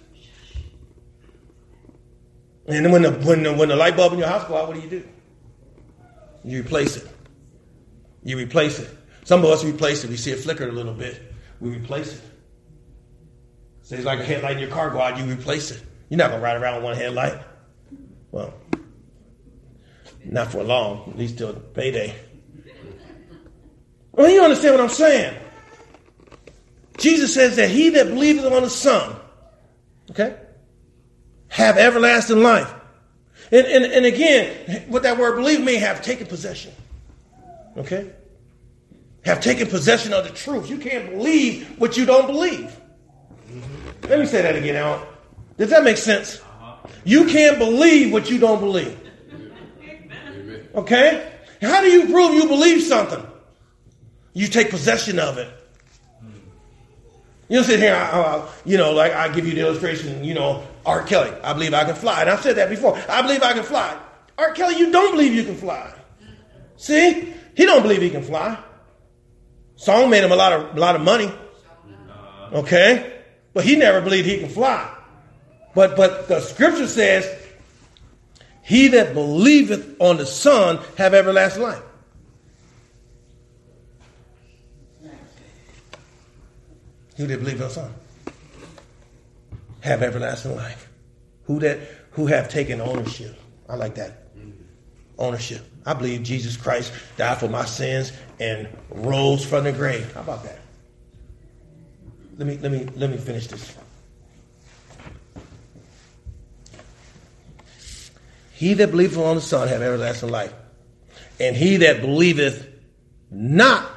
[SPEAKER 1] And then when the light bulb in your house goes out, what do? You replace it. You replace it. Some of us replace it. We see it flicker a little bit. We replace it. So it's like a headlight in your car go out, you replace it. You're not going to ride around with one headlight. Well, not for long, at least till payday. Well, you understand what I'm saying? Jesus says that he that believeth on the Son, okay, have everlasting life. And again, what that word believe means, have taken possession. Okay? Have taken possession of the truth. You can't believe what you don't believe. Let me say that again, Alan. Does that make sense? You can't believe what you don't believe. Okay? How do you prove you believe something? You take possession of it. You don't sit here, like I give you the illustration, R. Kelly, I believe I can fly. And I've said that before. I believe I can fly. R. Kelly, you don't believe you can fly. See? He don't believe he can fly. Song made him a lot of money. Okay? But he never believed he can fly. But the scripture says, he that believeth on the Son have everlasting life. Who that believe on the Son have everlasting life. Who have taken ownership. I like that. Ownership. I believe Jesus Christ died for my sins and rose from the grave. How about that? Let me finish this. He that believeth on the Son have everlasting life. And he that believeth not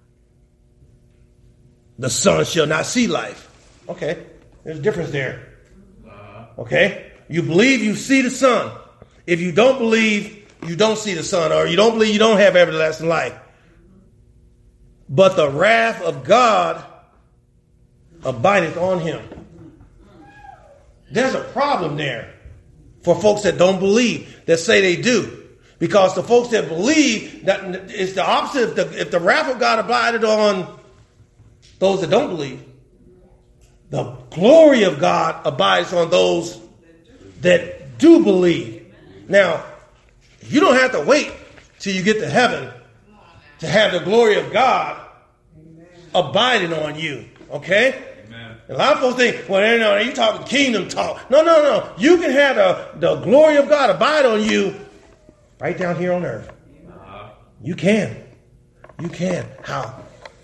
[SPEAKER 1] the Son shall not see life. Okay, there's a difference there. Okay, you believe you see the Son. If you don't believe, you don't see the Son, or you don't believe, you don't have everlasting life. But the wrath of God abideth on him. There's a problem there for folks that don't believe, that say they do. Because the folks that believe, that it's the opposite. If the wrath of God abided on those that don't believe, the glory of God abides on those that do believe. Now, you don't have to wait till you get to heaven to have the glory of God abiding on you. Okay? Amen. A lot of folks think, well, you talking kingdom talk. No. You can have the glory of God abide on you right down here on earth. You can. You can. How?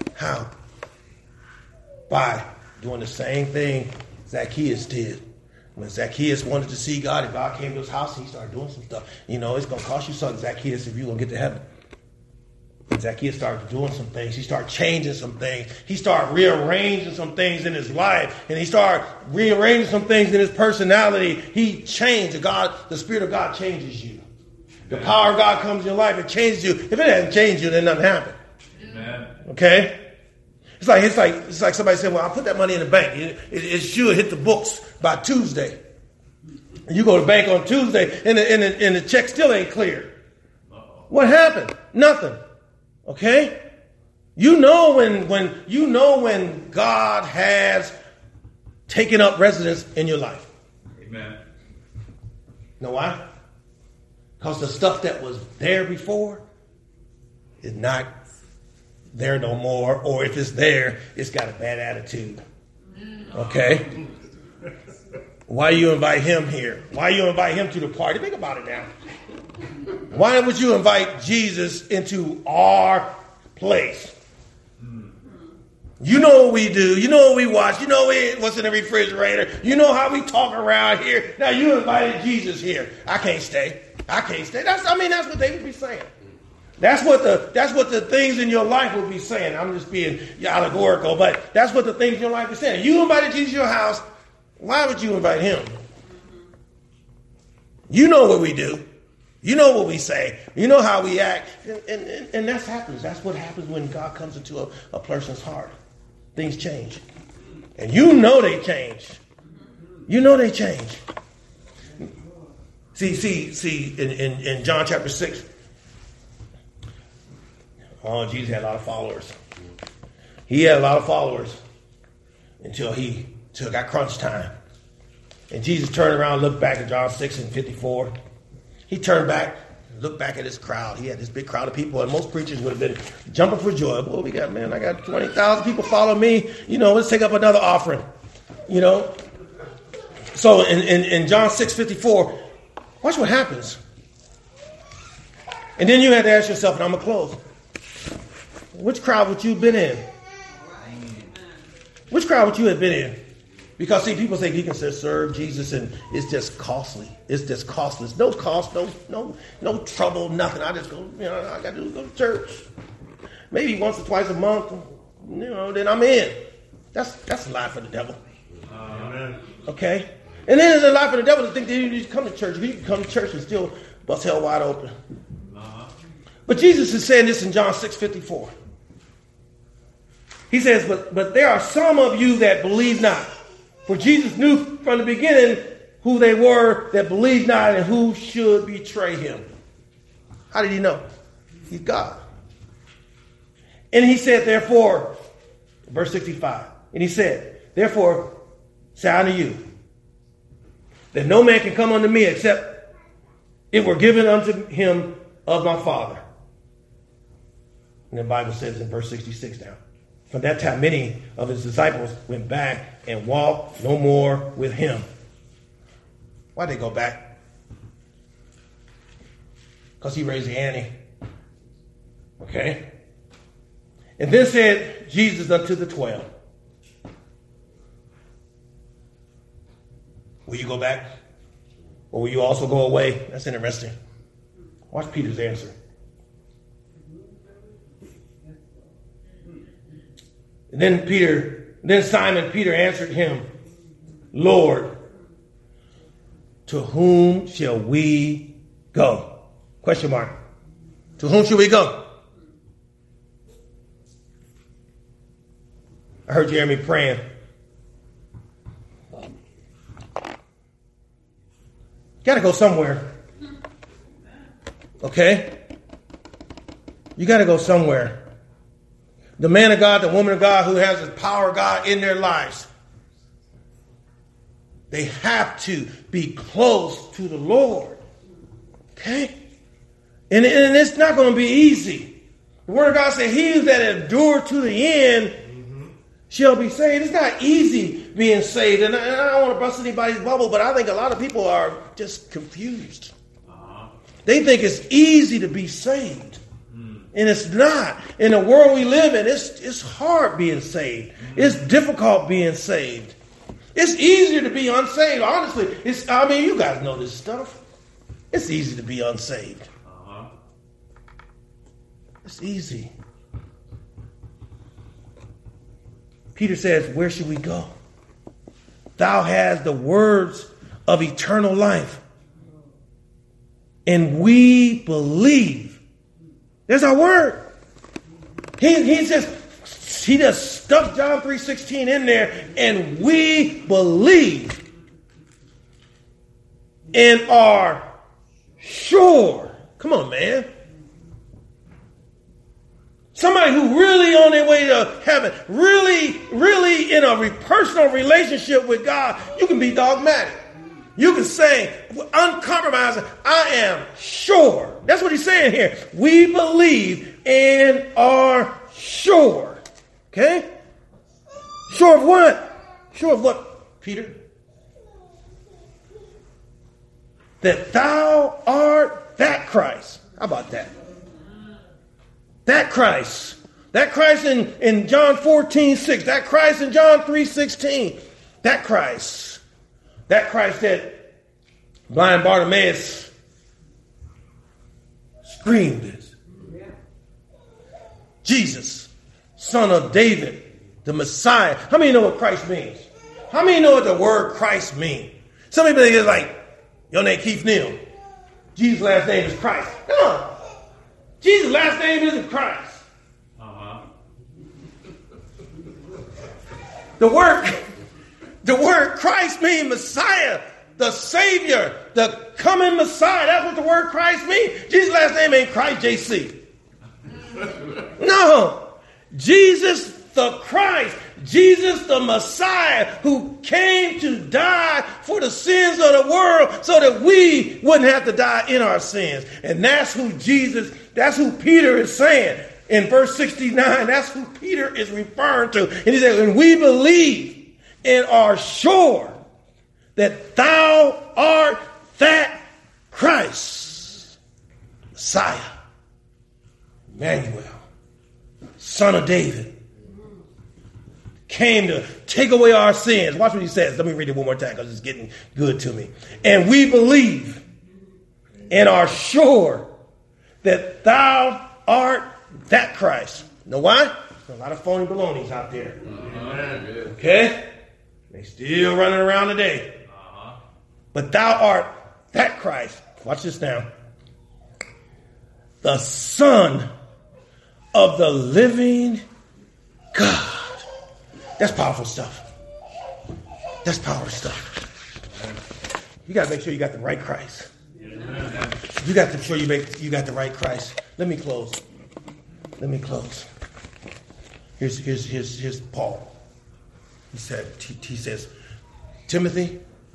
[SPEAKER 1] By doing the same thing Zacchaeus did. When Zacchaeus wanted to see God, and God came to his house, he started doing some stuff. It's going to cost you something, Zacchaeus, if you're going to get to heaven. And Zacchaeus started doing some things. He started changing some things. He started rearranging some things in his life. And he started rearranging some things in his personality. He changed. The Spirit of God changes you. The power of God comes in your life. It changes you. If it hasn't changed you, then nothing happened. Amen. Okay? It's like somebody said, well, I'll put that money in the bank. It should hit the books by Tuesday. And you go to the bank on Tuesday and the check still ain't cleared. What happened? Nothing. Okay? You know when God has taken up residence in your life. Amen. Know why? Because the stuff that was there before is not there no more, or if it's there, it's got a bad attitude. Okay? Why you invite him here? Why you invite him to the party? Think about it now. Why would you invite Jesus into our place? You know what we do. You know what we watch. You know what's in the refrigerator. You know how we talk around here. Now you invited Jesus here. I can't stay. That's what they would be saying. That's what the things in your life will be saying. I'm just being allegorical, but that's what the things in your life are saying. You invited Jesus to your house. Why would you invite him? You know what we do. You know what we say. You know how we act. And that happens. That's what happens when God comes into a person's heart. Things change. And you know they change. You know they change. See, in John chapter 6, Jesus had a lot of followers. He had a lot of followers until it got crunch time. And Jesus turned around, looked back at John 6:54. He turned back, looked back at his crowd. He had this big crowd of people, and most preachers would have been jumping for joy. Boy, I got 20,000 people follow me. Let's take up another offering. So in John 6:54, watch what happens. And then you had to ask yourself, and I'm going to close. Which crowd would you have been in? Which crowd would you have been in? Because, see, people say you can serve Jesus and it's just costly. It's just costless. No cost, no trouble, nothing. I just go, I got to go to church. Maybe once or twice a month, then I'm in. That's a lie for the devil.
[SPEAKER 2] Amen.
[SPEAKER 1] Okay? And then there's a lie for the devil to think that you need to come to church. You can come to church and still bust hell wide open. But Jesus is saying this in John 6:54. He says, but there are some of you that believe not. For Jesus knew from the beginning who they were that believed not and who should betray him. How did he know? He's God. And he said, therefore, verse 65, and he said, therefore, say unto you, that no man can come unto me except it were given unto him of my Father. And the Bible says in verse 66 now, from that time many of his disciples went back and walked no more with him. Why'd they go back? Because he raised the ante. Okay? And then said Jesus unto the 12, will you go back? Or will you also go away? That's interesting. Watch Peter's answer. And then Simon Peter answered him, Lord, to whom shall we go? Question mark. To whom shall we go? I heard Jeremy praying. Got to go somewhere. Okay? You got to go somewhere. The man of God, the woman of God who has the power of God in their lives, they have to be close to the Lord. Okay? And it's not going to be easy. The Word of God says, he that endure to the end shall be saved. It's not easy being saved. And I don't want to bust anybody's bubble, but I think a lot of people are just confused. They think it's easy to be saved. And it's not. In the world we live in, it's hard being saved. It's difficult being saved. It's easier to be unsaved. Honestly, you guys know this stuff. It's easy to be unsaved. It's easy. Peter says, where should we go? Thou hast the words of eternal life. And we believe. There's our word. He just stuck John 3:16 in there, and we believe and are sure. Come on, man. Somebody who really on their way to heaven, really in a personal relationship with God, you can be dogmatic. You can say, uncompromising, I am sure. That's what he's saying here. We believe and are sure. Okay? Sure of what? Sure of what, Peter? That thou art that Christ. How about that? That Christ. That Christ in John 14:6. That Christ in John 3:16. That Christ. That Christ that blind Bartimaeus screamed this. Jesus, son of David, the Messiah. How many know what Christ means? How many know what the word Christ means? Some people think it's like, Your name Keith Neal. Jesus' last name is Christ. No. Jesus' last name isn't Christ. The word Christ means Messiah, the Savior, the coming Messiah. That's what the word Christ means. Jesus' last name ain't Christ JC. No. Jesus the Christ, Jesus the Messiah, who came to die for the sins of the world so that we wouldn't have to die in our sins. And that's who Peter is saying. In verse 69, that's who Peter is referring to. And he said, and we believe and are sure that thou art that Christ, Messiah, Emmanuel, Son of David, came to take away our sins. Watch what he says. Let me read it one more time because it's getting good to me. And we believe and are sure that thou art that Christ. Know why? There's a lot of phony balonies out there. Okay? They still running around today. But thou art that Christ. Watch this now. The Son of the living God. That's powerful stuff. That's powerful stuff. You got to make sure you got the right Christ. You got to make sure you got the right Christ. Let me close. Here's Paul. He says, Timothy,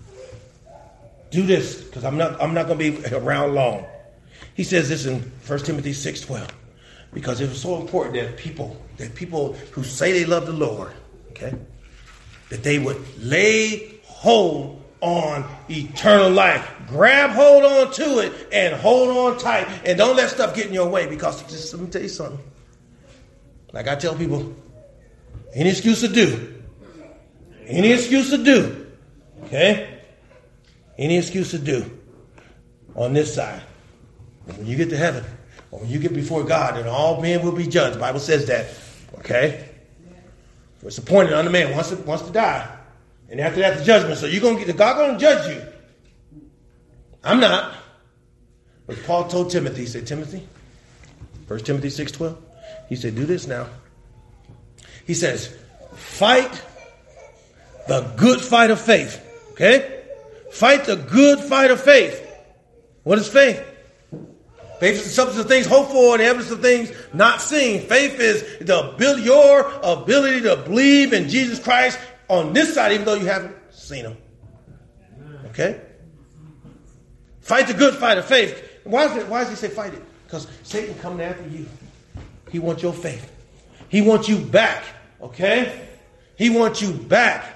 [SPEAKER 1] do this because I'm not going to be around long. He says this in 1 Timothy 6:12 because it was so important that people who say they love the Lord, okay, that they would lay hold on eternal life. Grab hold on to it and hold on tight and don't let stuff get in your way because just let me tell you something. Like I tell people, any excuse to do. Any excuse to do. Okay? Any excuse to do on this side. When you get to heaven, or when you get before God, and all men will be judged. The Bible says that. Okay? It's appointed unto man wants to die. And after that, the judgment. So God going to judge you. I'm not. But Paul told Timothy, he said, Timothy, 1 Timothy 6:12, he said, do this now. He says, fight the good fight of faith. Okay? Fight the good fight of faith. What is faith? Faith is the substance of things hoped for and the evidence of things not seen. Faith is your ability to believe in Jesus Christ on this side, even though you haven't seen him. Okay? Fight the good fight of faith. Why does he say fight it? Because Satan coming after you. He wants your faith. He wants you back. Okay? He wants you back.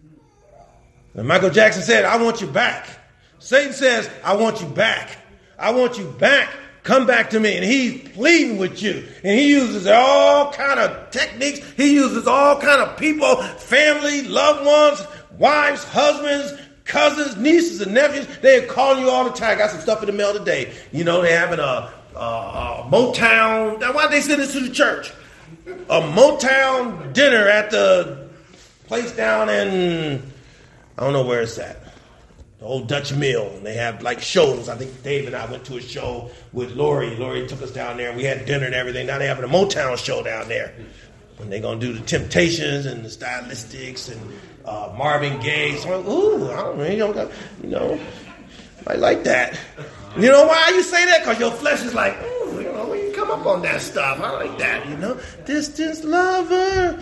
[SPEAKER 1] And Michael Jackson said, I want you back. Satan says, I want you back. I want you back. Come back to me. And he's pleading with you. And he uses all kind of techniques. He uses all kind of people, family, loved ones, wives, husbands, cousins, nieces, and nephews. They're calling you all the time. I got some stuff in the mail today. You know, they're having a Motown. Why'd they send this to the church? A Motown dinner at the place down in, I don't know where it's at. The old Dutch Mill. And they have like shows. I think Dave and I went to a show with Lori. Lori took us down there and we had dinner and everything. Now they're having a Motown show down there. And they're going to do the Temptations and the Stylistics and Marvin Gaye. So I'm like, ooh, I don't know, I like that. You know why you say that? Because your flesh is like, ooh, when you come up on that stuff, I like that, Distance lover.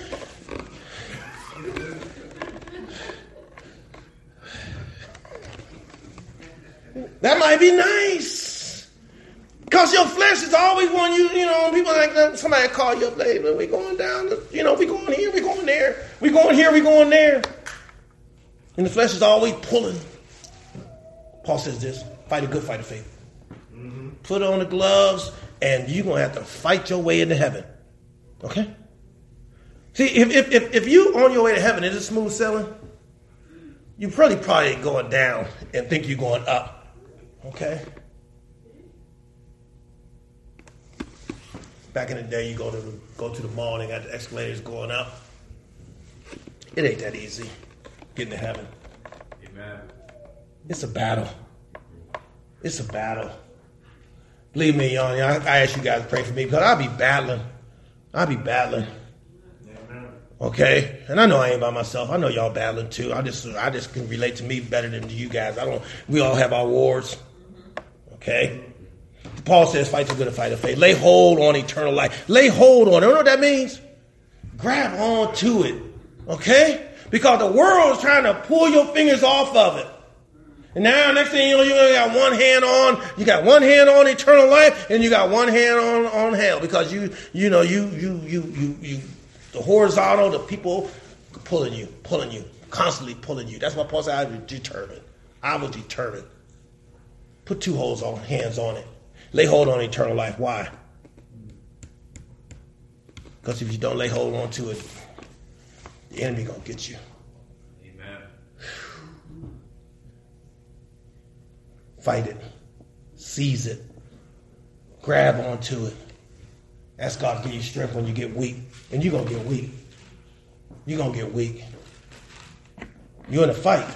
[SPEAKER 1] That might be nice. Because your flesh is always one people like that. Somebody call you up later, we're going down, we going here, we going there. We going here, we going there. And the flesh is always pulling. Paul says this, fight a good fight of faith. Mm-hmm. Put on the gloves, and you're going to have to fight your way into heaven. Okay? See, if you on your way to heaven, is it smooth sailing? You probably ain't going down and think you're going up. Okay? Back in the day, you go to the mall and they got the escalators going up. It ain't that easy getting to heaven.
[SPEAKER 2] Amen.
[SPEAKER 1] It's a battle. It's a battle. Believe me, y'all. I ask you guys to pray for me because I'll be battling. Okay? And I know I ain't by myself. I know y'all battling too. I just can relate to me better than to you guys. We all have our wars. Okay? Paul says, fight the good fight of faith. Lay hold on eternal life. Lay hold on it. You know what that means? Grab on to it. Okay? Because the world is trying to pull your fingers off of it. And now, next thing you know, you got one hand on. You got one hand on eternal life, and you got one hand on hell. Because the horizontal, the people pulling you, constantly pulling you. That's why Paul said, I was determined. Put two hands on it. Lay hold on eternal life. Why? Because if you don't lay hold on to it, the enemy gonna get you.
[SPEAKER 2] Amen.
[SPEAKER 1] Fight it. Seize it. Grab onto it. Ask God to give you strength when you get weak. And you're gonna get weak. You're gonna get weak. You're in a fight.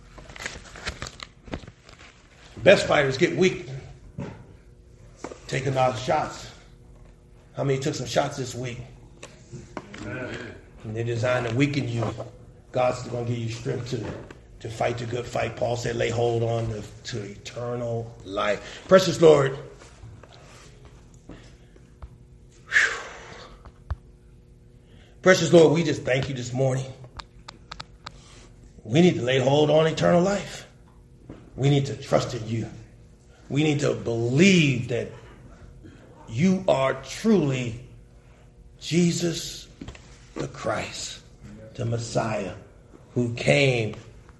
[SPEAKER 1] Best fighters get weak. Taking out shots. How many took some shots this week?
[SPEAKER 2] Amen.
[SPEAKER 1] And they're designed to weaken you. God's going to give you strength to fight the good fight. Paul said, lay hold on to eternal life. Precious Lord, precious Lord, we just thank you this morning. We need to lay hold on eternal life. We need to trust in you. We need to believe that you are truly Jesus the Christ, the Messiah, who came